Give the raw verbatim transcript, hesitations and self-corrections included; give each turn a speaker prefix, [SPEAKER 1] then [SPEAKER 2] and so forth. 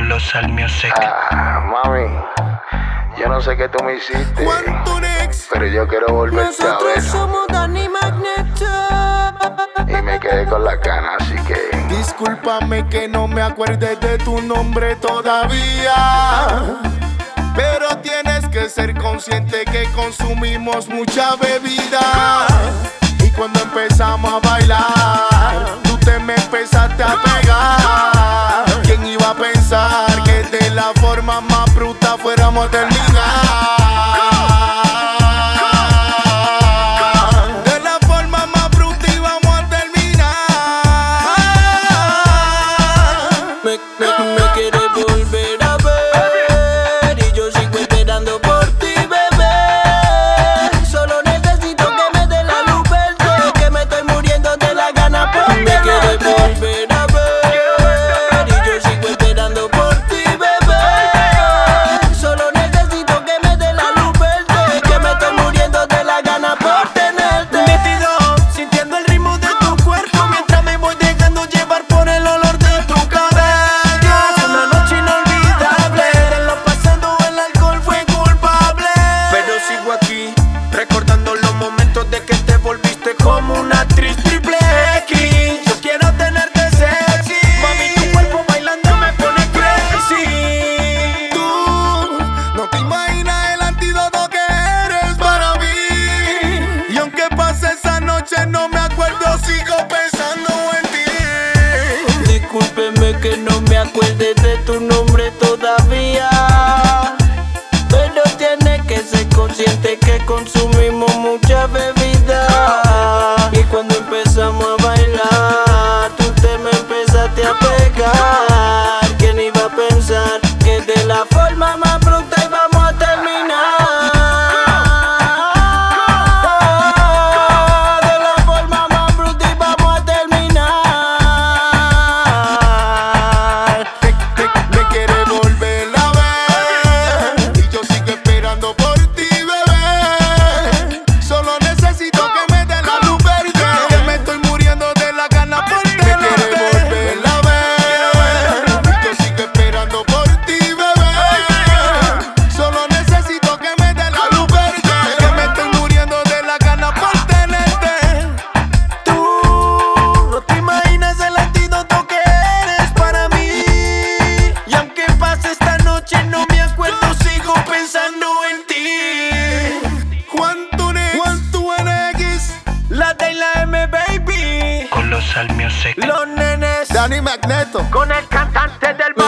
[SPEAKER 1] Colosal Music.
[SPEAKER 2] Ah, mami, yo no sé qué tú me hiciste, pero yo quiero volverte a ver.
[SPEAKER 3] Nosotros somos Danny Magneto.
[SPEAKER 2] Y me quedé con la cana, así que
[SPEAKER 4] discúlpame que no me acuerde de tu nombre todavía, pero tienes que ser consciente que consumimos mucha bebida. Y cuando empezamos a bailar, tú te me empezaste a pegar. ¿Quién iba a pensar que de la forma más bruta fuéramos a terminar? De la forma más bruta íbamos a terminar.
[SPEAKER 3] Me, me, me quieres volver a ver y yo sigo esperando por ti, bebé. Solo necesito que me dé la luz verde, que me estoy muriendo de la gana por ti. Me quieres volver a ver y yo sigo esperando por ti, bebé. Solo necesito que me dé la luz verde, que me estoy muriendo de la gana por tenerte.
[SPEAKER 4] Nítido, sintiendo el ritmo de tu cuerpo mientras me voy dejando llevar por el olor de tu cabello. Es una noche inolvidable, de lo pasado el alcohol fue culpable. Pero sigo aquí, recordando los momentos de que te volviste como una actriz triple X. Yo quiero tenerte sexy, mami, tu cuerpo bailando me pone crazy. Tú no te imaginas el antídoto que eres para mí. Y aunque pase esa noche no me acuerdo, sigo pensando en ti.
[SPEAKER 3] Discúlpeme que no me acuerde de tu nombre todavía, pero tiene que ser consciente que consumimos mucha bebida. Y cuando empezamos a bailar, tú te me empezaste a pegar. ¿Quién iba a pensar que de la forma más bruta íbamos a terminar? De la forma más bruta íbamos a terminar.
[SPEAKER 4] Me, me, me quieres volver a ver y yo sigo esperando por ti, bebé. Solo necesito que me dé la luz verde, que me estoy muriendo de la gana por tenerte. Me quieres volver a ver y yo sigo esperando por ti, bebé. Solo necesito que me dé la luz verde, que me estoy muriendo de la gana por tenerte. Tú no te imaginas el antídoto que eres para mí. Y aunque pase esta noche no me acuerdo, sigo pensando en ti. Juan Tunex, Juan Tunex, la D y la M, baby.
[SPEAKER 1] Colosal Music.
[SPEAKER 4] Los nenes, Danny Magneto,
[SPEAKER 3] Con el cantante del